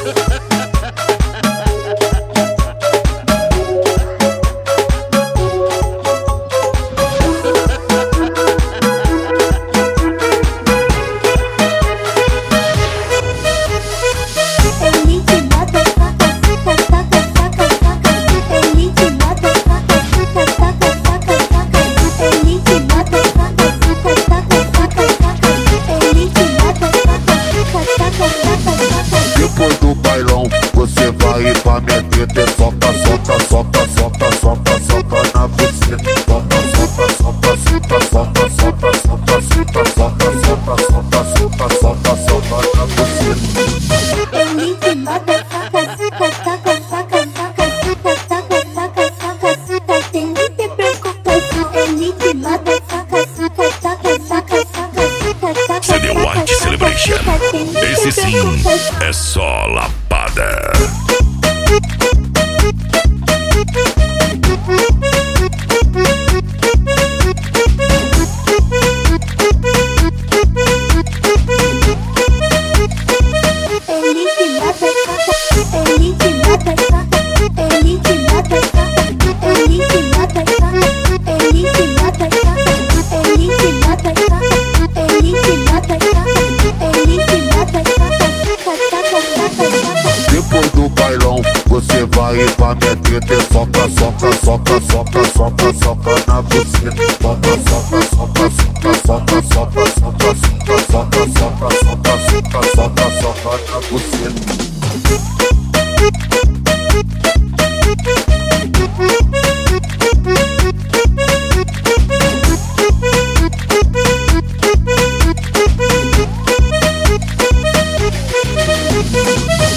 Depois do bailão, você vai pra minha teta. Soca, soca, soca, soca, soca, soca na buceta. Soca, soca, soca, soca, soca, soca, soca, soca, soca, soca, soca, soca, soca, soca na buceta. CD White Celebration. Esse sim é só lapada. Depois do bailão, você vai pra minha teta. Soca, soca, soca, soca, soca, soca na buceta. Soca, soca, soca, soca, soca, soca, soca, soca, soca, soca, soca, soca, soca, soca na buceta.